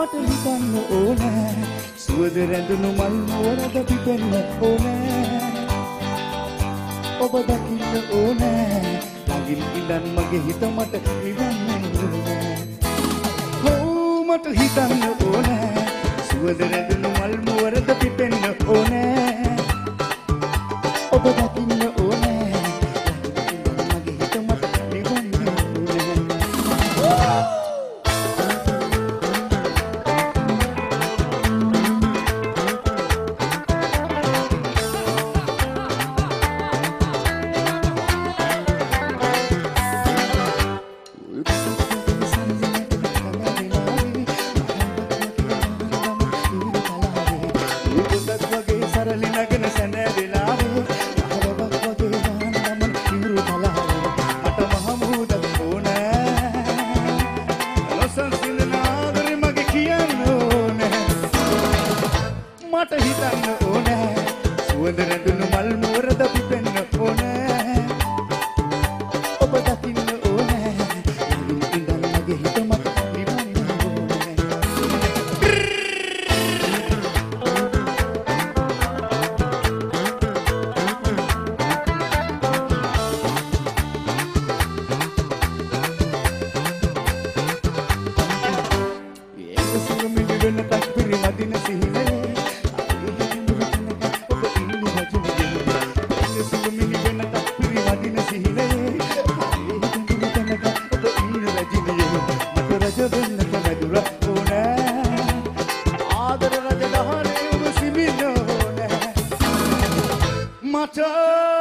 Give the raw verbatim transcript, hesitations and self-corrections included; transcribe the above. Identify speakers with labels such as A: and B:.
A: මට හිතන්න ඕනෑ සුවඳ රැඳුණු මල් නුවරද පිපෙන්න ඕනෑ ඔබ දකින්න ඕනෑ ළඟින් ඉඳන් මගේ හිත මට නිවන්න ඕනෑ හෝ මට හිතන්න ඕනෑ සුවඳ රැඳුණු මල් නුවරද පිපෙන්න ඕනෑ ඔබ දකින්න ඕනෑ ළඟින් ඉඳන් මගේ හිත මට නිවන්න ඕනෑ මට හිතන්න ඕනෑ සුවඳ රැඳුණු මල් නුවරද පිපෙන්න ඕනෑ ඔබ දකින්න ඕනෑ ළඟින් ඉඳන් මගේ හිත මට නිවන්න ඕනෑ ඒක සුවමිලි වෙන තක්පිරි මදින සිහිනේ Matter